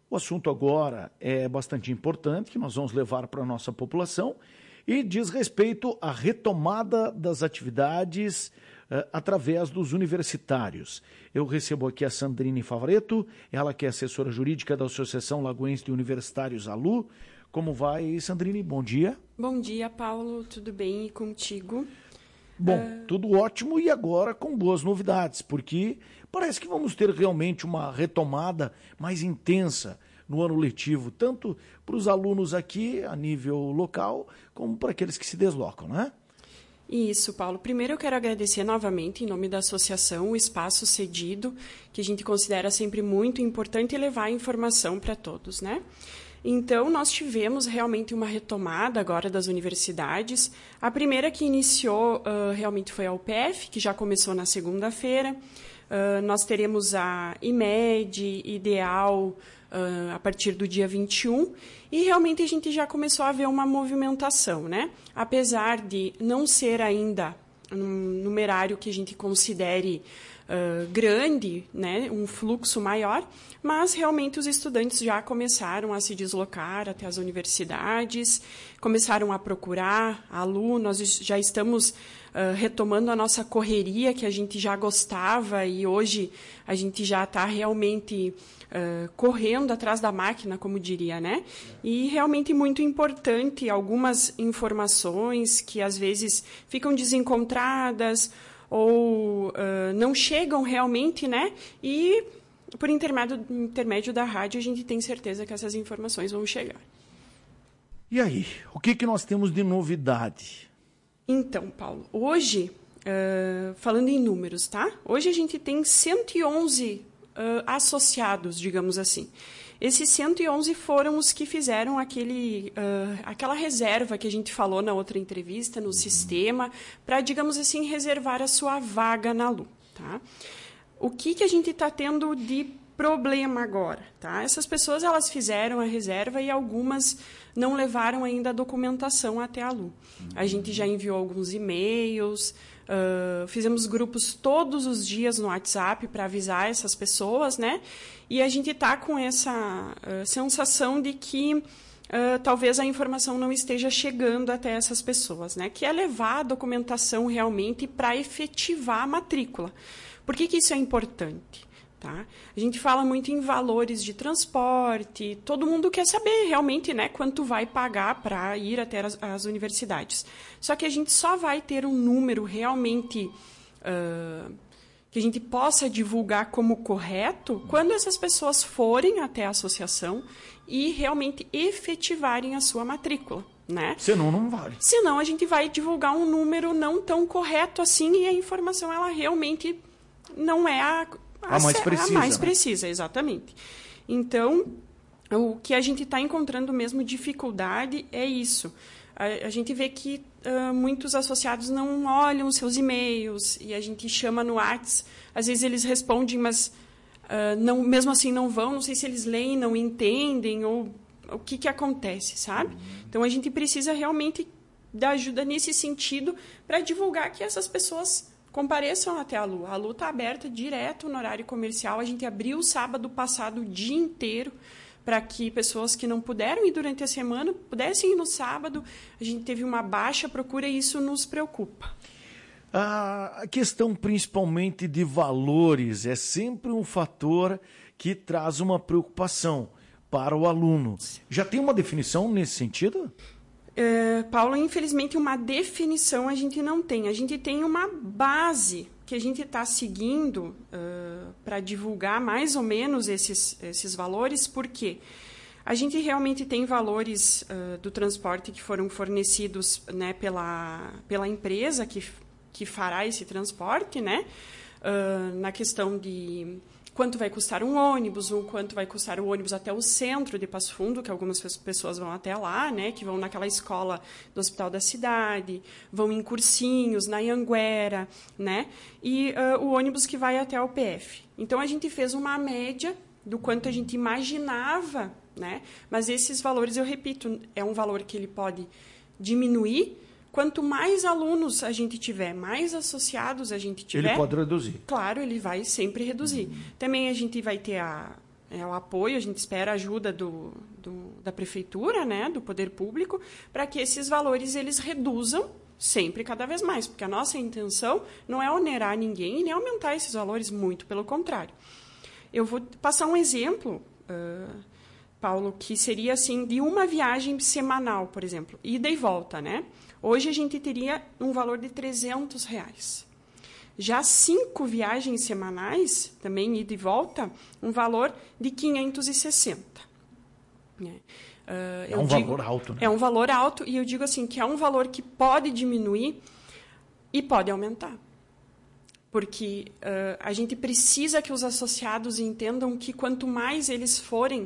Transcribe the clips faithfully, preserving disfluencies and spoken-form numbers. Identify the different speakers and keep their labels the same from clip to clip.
Speaker 1: O assunto agora é bastante importante, que nós vamos levar para a nossa população, e diz respeito à retomada das atividades uh, através dos universitários. Eu recebo aqui a Sandrine Favaretto, ela que é assessora jurídica da Associação Lagoense de Universitários, A L U. Como vai, Sandrine? Bom dia.
Speaker 2: Bom dia, Paulo. Tudo bem e contigo?
Speaker 1: Bom,
Speaker 2: uh...
Speaker 1: tudo ótimo e agora com boas novidades, porque parece que vamos ter realmente uma retomada mais intensa no ano letivo, tanto para os alunos aqui a nível local, como para aqueles que se deslocam, né?
Speaker 2: Isso, Paulo. Primeiro eu quero agradecer novamente, em nome da associação, o espaço cedido, que a gente considera sempre muito importante, e levar a informação para todos, né? Então, nós tivemos realmente uma retomada agora das universidades. A primeira que iniciou uh, realmente foi a U P F, que já começou na segunda-feira. Uh, nós teremos a IMED, Ideal, uh, a partir do dia vinte e um. E realmente a gente já começou a ver uma movimentação, né? Apesar de não ser ainda um numerário que a gente considere uh, grande, né? Um fluxo maior, mas realmente os estudantes já começaram a se deslocar até as universidades, começaram a procurar alunos, nós já estamos uh, retomando a nossa correria que a gente já gostava e hoje a gente já está realmente uh, correndo atrás da máquina, como diria, né? E realmente muito importante algumas informações que às vezes ficam desencontradas ou uh, não chegam realmente, né? E por intermédio, intermédio da rádio, a gente tem certeza que essas informações vão chegar.
Speaker 1: E aí, o que, que nós temos de novidade?
Speaker 2: Então, Paulo, hoje, uh, falando em números, tá? Hoje a gente tem cento e onze uh, associados, digamos assim. Esses cento e onze foram os que fizeram aquele, uh, aquela reserva que a gente falou na outra entrevista, no uhum. sistema, para, digamos assim, reservar a sua vaga na L U, tá? O que, que a gente está tendo de problema agora? Tá? Essas pessoas elas fizeram a reserva e algumas não levaram ainda a documentação até a L U. A gente já enviou alguns e-mails, uh, fizemos grupos todos os dias no WhatsApp para avisar essas pessoas, né? E a gente está com essa uh, sensação de que uh, talvez a informação não esteja chegando até essas pessoas, né? Que é levar a documentação realmente para efetivar a matrícula. Por que que isso é importante? Tá? A gente fala muito em valores de transporte, todo mundo quer saber realmente, né, quanto vai pagar para ir até as, as universidades. Só que a gente só vai ter um número realmente uh, que a gente possa divulgar como correto quando essas pessoas forem até a associação e realmente efetivarem a sua matrícula. Né?
Speaker 1: Senão não vale.
Speaker 2: Senão a gente vai divulgar um número não tão correto assim e a informação ela realmente não é a, a,
Speaker 1: a mais precisa.
Speaker 2: A mais
Speaker 1: né?
Speaker 2: precisa, exatamente. Então, o que a gente está encontrando mesmo dificuldade é isso. A, a gente vê que uh, muitos associados não olham os seus e-mails e a gente chama no WhatsApp, às vezes eles respondem, mas uh, não, mesmo assim não vão, não sei se eles leem, não entendem ou o que, que acontece, sabe? Então, a gente precisa realmente da ajuda nesse sentido para divulgar que essas pessoas compareçam até a L U. A L U está aberta direto no horário comercial. A gente abriu o sábado passado o dia inteiro para que pessoas que não puderam ir durante a semana pudessem ir no sábado. A gente teve uma baixa procura e isso nos preocupa.
Speaker 1: A questão principalmente de valores é sempre um fator que traz uma preocupação para o aluno. Já tem uma definição nesse sentido?
Speaker 2: Uh, Paulo, infelizmente uma definição a gente não tem. A gente tem uma base que a gente está seguindo uh, para divulgar mais ou menos esses, esses valores, porque a gente realmente tem valores uh, do transporte que foram fornecidos, né, pela, pela empresa que, que fará esse transporte, né, uh, na questão de quanto vai custar um ônibus, ou quanto vai custar o ônibus até o centro de Passo Fundo, que algumas pessoas vão até lá, né, que vão naquela escola do Hospital da Cidade, vão em cursinhos, na Anhanguera, né, e uh, o ônibus que vai até a U P F. Então, a gente fez uma média do quanto a gente imaginava, né, mas esses valores, eu repito, é um valor que ele pode diminuir. Quanto mais alunos a gente tiver, mais associados a gente tiver...
Speaker 1: Ele pode reduzir.
Speaker 2: Claro, ele vai sempre reduzir. Uhum. Também a gente vai ter a, é o apoio, a gente espera a ajuda do, do, da prefeitura, né, do poder público, para que esses valores eles reduzam sempre cada vez mais, porque a nossa intenção não é onerar ninguém e nem aumentar esses valores, muito pelo contrário. Eu vou passar um exemplo, uh, Paulo, que seria assim, de uma viagem semanal, por exemplo, ida e volta, né? Hoje a gente teria um valor de trezentos reais. Já cinco viagens semanais, também ida e volta, um valor de quinhentos e sessenta. Né? Uh,
Speaker 1: é um digo, valor alto, né?
Speaker 2: É um valor alto, e eu digo assim, que é um valor que pode diminuir e pode aumentar. Porque uh, a gente precisa que os associados entendam que quanto mais eles forem,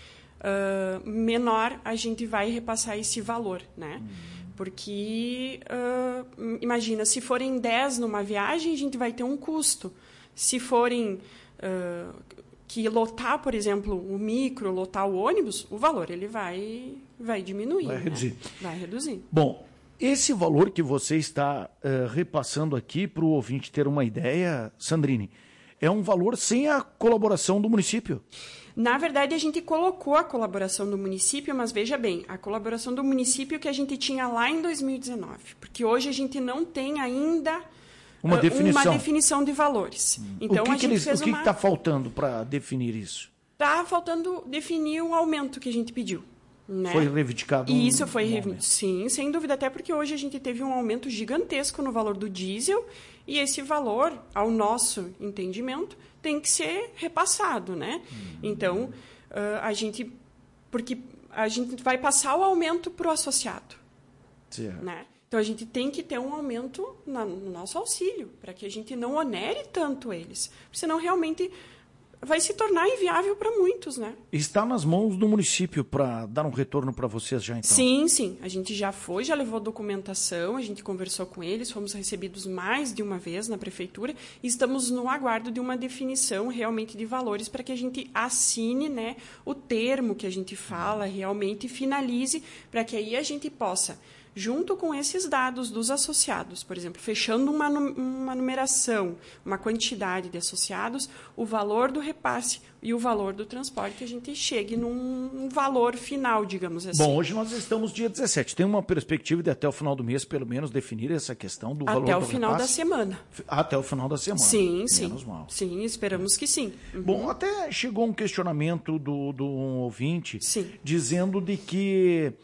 Speaker 2: uh, menor a gente vai repassar esse valor, né? Hum. Porque, uh, imagina, se forem dez numa viagem, a gente vai ter um custo. Se forem uh, que lotar, por exemplo, o micro, lotar o ônibus, o valor ele vai, vai diminuir.
Speaker 1: Vai
Speaker 2: né?
Speaker 1: reduzir.
Speaker 2: Vai reduzir.
Speaker 1: Bom, esse valor que você está uh, repassando aqui para o ouvinte ter uma ideia, Sandrine, é um valor sem a colaboração do município.
Speaker 2: Na verdade, a gente colocou a colaboração do município, mas veja bem, a colaboração do município que a gente tinha lá em dois mil e dezenove, porque hoje a gente não tem ainda
Speaker 1: uma, uh, definição.
Speaker 2: uma definição de valores.
Speaker 1: Hum.
Speaker 2: Então,
Speaker 1: o que
Speaker 2: a
Speaker 1: que
Speaker 2: gente
Speaker 1: eles,
Speaker 2: fez
Speaker 1: o que
Speaker 2: uma...
Speaker 1: está faltando para definir isso?
Speaker 2: Está faltando definir o aumento que a gente pediu. Né?
Speaker 1: Foi reivindicado?
Speaker 2: E
Speaker 1: um,
Speaker 2: isso foi
Speaker 1: um
Speaker 2: reivindicado, sim, sem dúvida, até porque hoje a gente teve um aumento gigantesco no valor do diesel e esse valor, ao nosso entendimento, tem que ser repassado, né? Hum. Então, uh, a gente... Porque a gente vai passar o aumento para o associado.
Speaker 1: Certo.
Speaker 2: Né? Então, a gente tem que ter um aumento na, no nosso auxílio, para que a gente não onere tanto eles. Senão, realmente... vai se tornar inviável para muitos, né?
Speaker 1: Está nas mãos do município para dar um retorno para vocês já, então?
Speaker 2: Sim, sim. A gente já foi, já levou documentação, a gente conversou com eles, fomos recebidos mais de uma vez na prefeitura e estamos no aguardo de uma definição realmente de valores para que a gente assine, né, o termo que a gente fala, realmente finalize, para que aí a gente possa... junto com esses dados dos associados, por exemplo, fechando uma, uma numeração, uma quantidade de associados, o valor do repasse e o valor do transporte, a gente chegue num valor final, digamos assim.
Speaker 1: Bom, hoje nós estamos dia dezessete. Tem uma perspectiva de até o final do mês, pelo menos, definir essa questão do
Speaker 2: até
Speaker 1: valor do
Speaker 2: o final
Speaker 1: repasse?
Speaker 2: da semana.
Speaker 1: Até o final da semana.
Speaker 2: Sim, sim.
Speaker 1: Menos mal.
Speaker 2: Sim, esperamos que sim. Uhum.
Speaker 1: Bom, até chegou um questionamento do, do um ouvinte,
Speaker 2: sim.
Speaker 1: dizendo de que...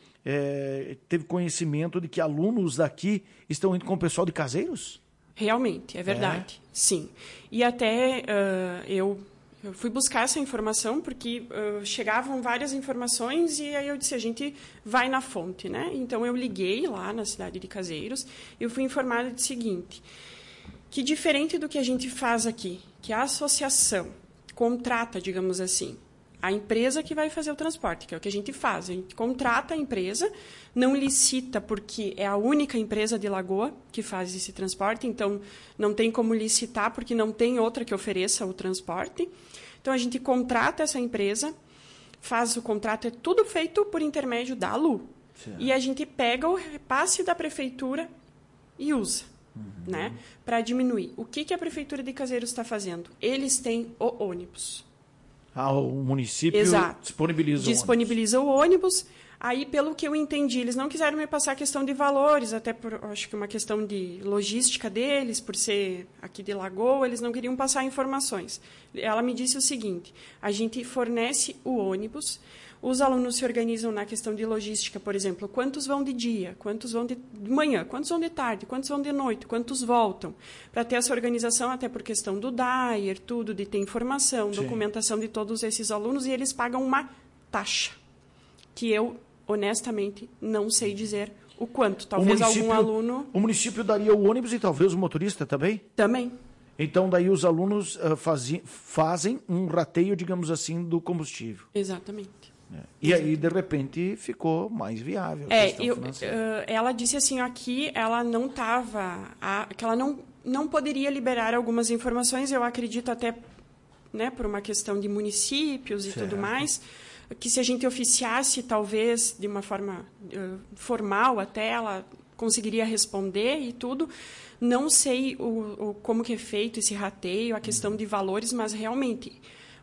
Speaker 1: É, teve conhecimento de que alunos daqui estão indo com o pessoal de Caseiros?
Speaker 2: Realmente, é verdade, é. Sim. E até uh, eu, eu fui buscar essa informação porque uh, chegavam várias informações e aí eu disse, a gente vai na fonte, né? Então eu liguei lá na cidade de Caseiros e eu fui informada do seguinte, que diferente do que a gente faz aqui, que a associação contrata, digamos assim, a empresa que vai fazer o transporte, que é o que a gente faz. A gente contrata a empresa, não licita porque é a única empresa de Lagoa que faz esse transporte, então não tem como licitar porque não tem outra que ofereça o transporte. Então a gente contrata essa empresa, faz o contrato, é tudo feito por intermédio da Lu. Sim. E a gente pega o repasse da prefeitura e usa. Uhum. Né, para diminuir. O que, que a prefeitura de Caseiros está fazendo? Eles têm o ônibus.
Speaker 1: Ah, o município
Speaker 2: Exato.
Speaker 1: disponibiliza o
Speaker 2: disponibiliza ônibus. o ônibus. Aí, pelo que eu entendi, eles não quiseram me passar a questão de valores, até por, acho que uma questão de logística deles, por ser aqui de Lagoa, eles não queriam passar informações. Ela me disse o seguinte, a gente fornece o ônibus, os alunos se organizam na questão de logística, por exemplo, quantos vão de dia, quantos vão de manhã, quantos vão de tarde, quantos vão de noite, quantos voltam, para ter essa organização, até por questão do D A I E R, tudo, de ter informação, Sim. documentação de todos esses alunos, e eles pagam uma taxa, que eu, honestamente, não sei dizer o quanto. Talvez
Speaker 1: o
Speaker 2: algum aluno...
Speaker 1: O município daria o ônibus e talvez o motorista também?
Speaker 2: Também.
Speaker 1: Então, daí os alunos uh, fazem, fazem um rateio, digamos assim, do combustível.
Speaker 2: Exatamente.
Speaker 1: É. E aí, de repente, ficou mais viável. A
Speaker 2: é, eu, uh, ela disse assim, aqui ela não estava, que ela não, não poderia liberar algumas informações, eu acredito até, né, por uma questão de municípios e certo. Tudo mais, que se a gente oficiasse, talvez, de uma forma uh, formal até, ela conseguiria responder e tudo. Não sei o, o, como que é feito esse rateio, a questão de valores, mas realmente...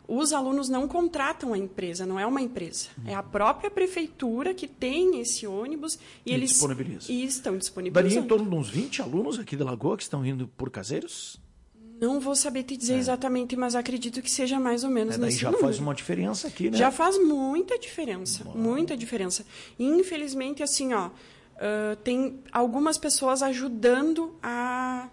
Speaker 2: os alunos não contratam a empresa, não é uma empresa. Uhum. É a própria prefeitura que tem esse ônibus e, e eles
Speaker 1: disponibiliza.
Speaker 2: E estão disponibilizando.
Speaker 1: Daria em torno de uns vinte alunos aqui de Lagoa que estão indo por Caseiros?
Speaker 2: Não vou saber te dizer é. exatamente, mas acredito que seja mais ou menos
Speaker 1: é, daí
Speaker 2: nesse
Speaker 1: já
Speaker 2: número.
Speaker 1: Faz uma diferença aqui, né?
Speaker 2: Já faz muita diferença,
Speaker 1: Uau.
Speaker 2: muita diferença. Infelizmente, assim, ó, uh, tem algumas pessoas ajudando a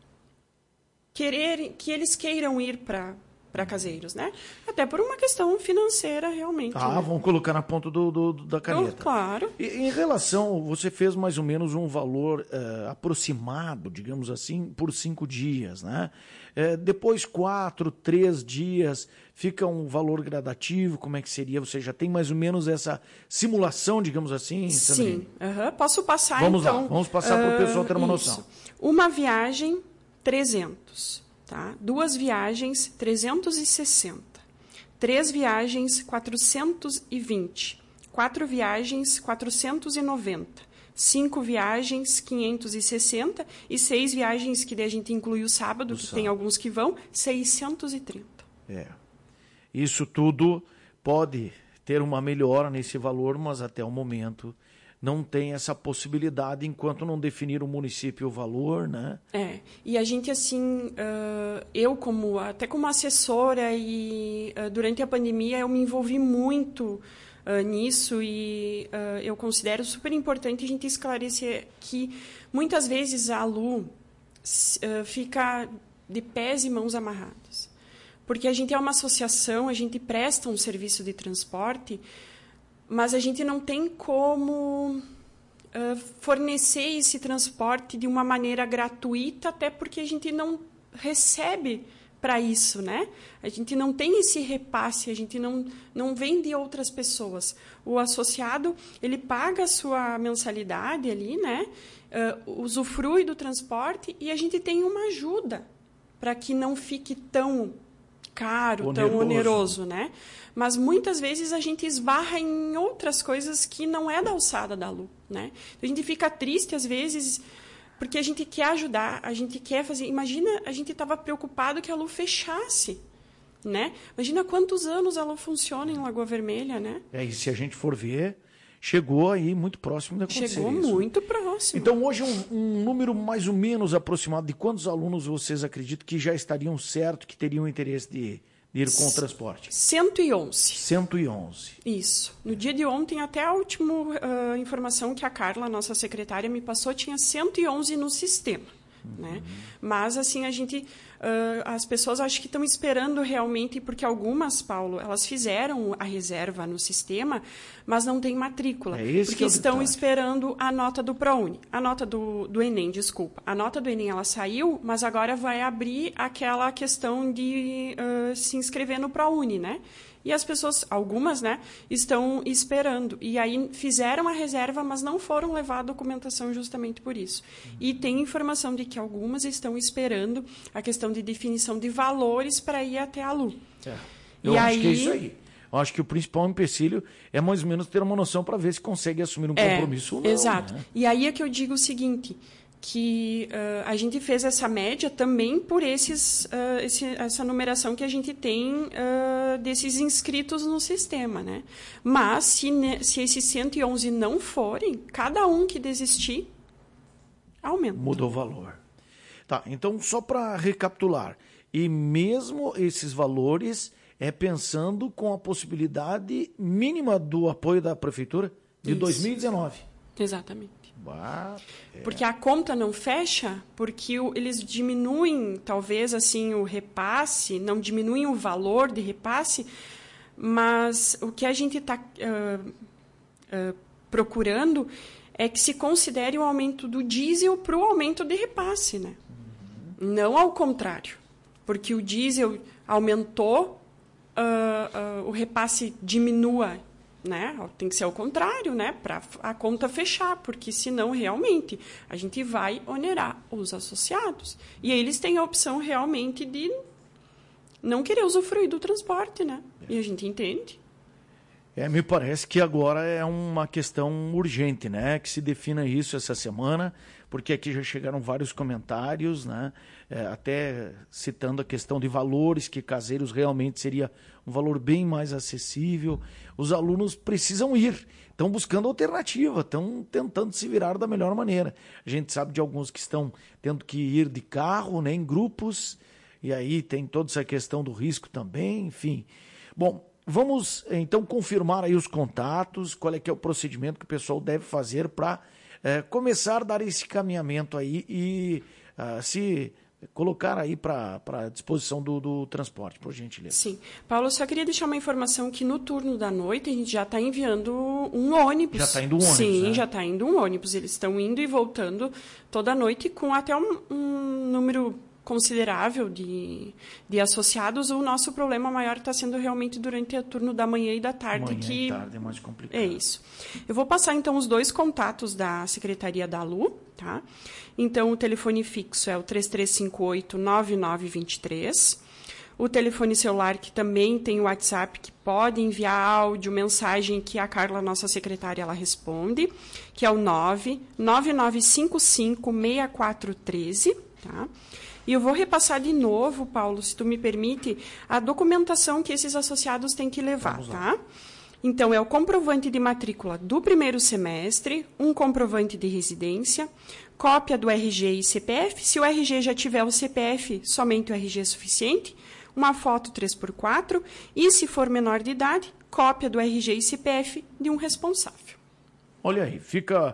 Speaker 2: querer, que eles queiram ir para para Caseiros, né? Até por uma questão financeira, realmente.
Speaker 1: Ah,
Speaker 2: né?
Speaker 1: vamos colocar na ponta do, do, da caneta.
Speaker 2: Oh, claro.
Speaker 1: E, em relação, você fez mais ou menos um valor uh, aproximado, digamos assim, por cinco dias, né? Uh, depois, quatro, três dias, fica um valor gradativo, como é que seria? Você já tem mais ou menos essa simulação, digamos assim?
Speaker 2: Sim, uh-huh. Posso passar,
Speaker 1: vamos
Speaker 2: então.
Speaker 1: Vamos lá, vamos passar uh, para o pessoal ter uma
Speaker 2: isso.
Speaker 1: noção.
Speaker 2: Uma viagem, trezentos. Tá? Duas viagens, trezentos e sessenta. Três viagens, quatrocentos e vinte. Quatro viagens, quatrocentos e noventa. Cinco viagens, quinhentos e sessenta. E seis viagens, que daí a gente inclui o sábado, o que sábado. Tem alguns que vão, seiscentos e trinta.
Speaker 1: É. Isso tudo pode ter uma melhora nesse valor, mas até o momento não tem essa possibilidade enquanto não definir o município o valor, né?
Speaker 2: É, e a gente, assim, uh, eu como, até como assessora e uh, durante a pandemia eu me envolvi muito uh, nisso e uh, eu considero super importante a gente esclarecer que muitas vezes a Lu uh, fica de pés e mãos amarrados. Porque a gente é uma associação, a gente presta um serviço de transporte, mas a gente não tem como uh, fornecer esse transporte de uma maneira gratuita, até porque a gente não recebe para isso, né? A gente não tem esse repasse, a gente não, não vende outras pessoas. O associado, ele paga a sua mensalidade ali, né? Uh, usufrui do transporte e a gente tem uma ajuda para que não fique tão caro, oneroso. tão oneroso, né? Mas muitas vezes a gente esbarra em outras coisas que não é da alçada da Lu, né? A gente fica triste às vezes porque a gente quer ajudar, a gente quer fazer. Imagina, a gente estava preocupado que a Lu fechasse, né? Imagina quantos anos a Lu funciona em Lagoa Vermelha, né?
Speaker 1: É, e se a gente for ver, chegou aí muito próximo de acontecer
Speaker 2: Chegou
Speaker 1: isso.
Speaker 2: muito próximo.
Speaker 1: Então, hoje, um, um número mais ou menos aproximado de quantos alunos vocês acreditam que já estariam certo, que teriam interesse de, de ir com o transporte?
Speaker 2: cento e onze.
Speaker 1: cento e onze.
Speaker 2: Isso. No dia de ontem, até a última uh, informação que a Carla, nossa secretária, me passou, tinha cento e onze no sistema. Uhum. Né? Mas, assim, a gente... Uh, as pessoas acho que estão esperando realmente, porque algumas, Paulo, elas fizeram a reserva no sistema, mas não tem matrícula.
Speaker 1: É esse
Speaker 2: porque
Speaker 1: que é o
Speaker 2: estão
Speaker 1: detalhe.
Speaker 2: Esperando a nota do ProUni. A nota do, do Enem, desculpa. A nota do Enem, ela saiu, mas agora vai abrir aquela questão de uh, se inscrever no ProUni, né? E as pessoas, algumas, né, estão esperando. E aí fizeram a reserva, mas não foram levar a documentação justamente por isso. E tem informação de que algumas estão esperando a questão de definição de valores para ir até a Lu.
Speaker 1: É. Eu
Speaker 2: e
Speaker 1: acho
Speaker 2: aí...
Speaker 1: que é isso aí. Eu acho que o principal empecilho é mais ou menos ter uma noção para ver se consegue assumir um
Speaker 2: é,
Speaker 1: compromisso ou não.
Speaker 2: Exato.
Speaker 1: Né?
Speaker 2: E aí é que eu digo o seguinte, que uh, a gente fez essa média também por esses, uh, esse, essa numeração que a gente tem uh, desses inscritos no sistema, né? Mas, se, ne, se esses cento e onze não forem, cada um que desistir, aumenta.
Speaker 1: Muda o valor. Tá, então, só para recapitular, e mesmo esses valores é pensando com a possibilidade mínima do apoio da Prefeitura de Isso. dois mil e dezenove.
Speaker 2: Exatamente.
Speaker 1: Bah, é.
Speaker 2: Porque a conta não fecha, porque o, eles diminuem, talvez, assim, o repasse, não diminuem o valor de repasse, mas o que a gente está uh, uh, procurando é que se considere o aumento do diesel para o aumento de repasse, né? Uhum. Não ao contrário, porque o diesel aumentou, uh, uh, o repasse diminua. Né? Tem que ser o contrário, né? Para a conta fechar, porque senão realmente a gente vai onerar os associados. E eles têm a opção realmente de não querer usufruir do transporte, né? E a gente entende.
Speaker 1: É, me parece que agora é uma questão urgente, né? Que se defina isso essa semana, porque aqui já chegaram vários comentários, né? É, até citando a questão de valores, que caseiros realmente seria um valor bem mais acessível. Os alunos precisam ir, estão buscando alternativa, estão tentando se virar da melhor maneira. A gente sabe de alguns que estão tendo que ir de carro, né, em grupos, e aí tem toda essa questão do risco também, enfim. Bom, vamos então confirmar aí os contatos, qual é que é o procedimento que o pessoal deve fazer para é, começar a dar esse caminhamento aí e uh, se colocar aí para a disposição do, do transporte, por gentileza.
Speaker 2: Sim. Paulo, eu só queria deixar uma informação que no turno da noite a gente já está enviando um ônibus.
Speaker 1: Já está indo um ônibus,
Speaker 2: Sim,
Speaker 1: né?
Speaker 2: já está indo um ônibus. Eles estão indo e voltando toda noite com até um, um número considerável de, de associados. O nosso problema maior está sendo realmente durante o turno da manhã e da tarde.
Speaker 1: Manhã
Speaker 2: que
Speaker 1: e tarde é mais complicado.
Speaker 2: É isso. Eu vou passar, então, os dois contatos da Secretaria da Lu, tá? Então, o telefone fixo é o três três cinco oito, nove nove dois três. O telefone celular, que também tem o WhatsApp, que pode enviar áudio, mensagem, que a Carla, nossa secretária, ela responde, que é o nove nove nove cinco cinco, seis quatro um três, tá? E eu vou repassar de novo, Paulo, se tu me permite, a documentação que esses associados têm que levar, tá? Então, é o comprovante de matrícula do primeiro semestre, um comprovante de residência, cópia do R G e C P F. Se o R G já tiver o C P F, somente o R G é suficiente. Uma foto três por quatro e, se for menor de idade, cópia do R G e C P F de um responsável.
Speaker 1: Olha aí, fica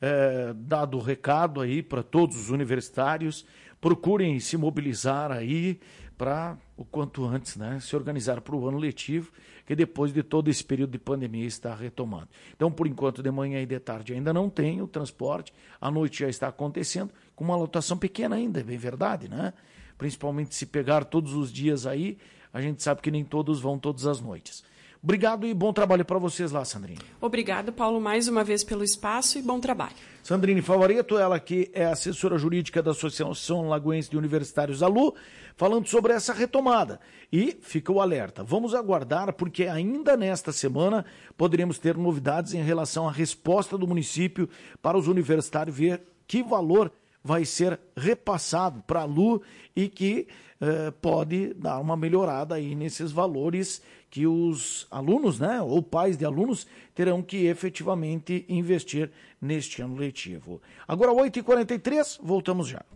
Speaker 1: é, dado o recado aí para todos os universitários. Procurem se mobilizar aí para o quanto antes, né, se organizar para o ano letivo, que depois de todo esse período de pandemia está retomando. Então, por enquanto, de manhã e de tarde ainda não tem o transporte, à noite já está acontecendo, com uma lotação pequena ainda, é bem verdade, né? Principalmente se pegar todos os dias aí, a gente sabe que nem todos vão todas as noites. Obrigado e bom trabalho para vocês lá, Sandrine.
Speaker 2: Obrigado, Paulo, mais uma vez pelo espaço e bom trabalho.
Speaker 1: Sandrine Favaretto, ela que é assessora jurídica da Associação Lagoense de Universitários ALU, falando sobre essa retomada. E fica o alerta, vamos aguardar, porque ainda nesta semana poderemos ter novidades em relação à resposta do município para os universitários ver que valor vai ser repassado para a ALU e que eh, pode dar uma melhorada aí nesses valores que os alunos, né, ou pais de alunos, terão que efetivamente investir neste ano letivo. Agora, oito e quarenta e três, voltamos já.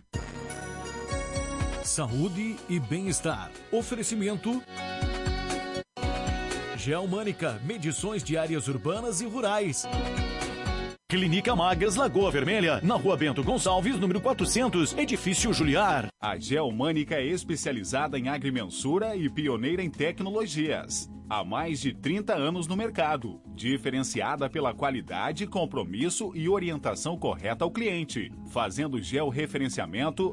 Speaker 3: Saúde e bem-estar. Oferecimento Geomânica, medições de áreas urbanas e rurais. Clínica Magas, Lagoa Vermelha, na Rua Bento Gonçalves, número quatrocentos, Edifício Juliar.
Speaker 4: A Geomânica é especializada em agrimensura e pioneira em tecnologias. Há mais de trinta anos no mercado, diferenciada pela qualidade, compromisso e orientação correta ao cliente, fazendo georreferenciamento